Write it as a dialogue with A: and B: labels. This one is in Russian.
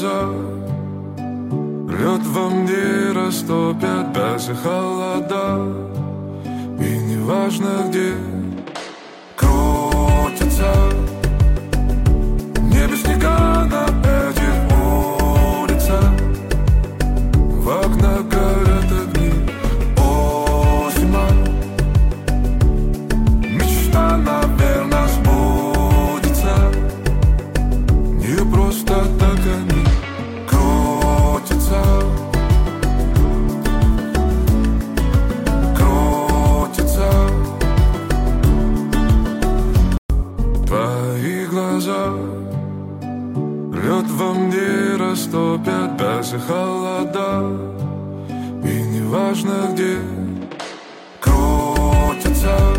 A: глаза, лед во мне растопят даже холода. И неважно где крутится в небе снега на этих улицах, в окнах горят огни. О, зима, мечта, наверное, сбудется. Не просто так они крутятся, крутятся. Твои глаза, лед во мне растопят даже холода. И неважно где крутятся.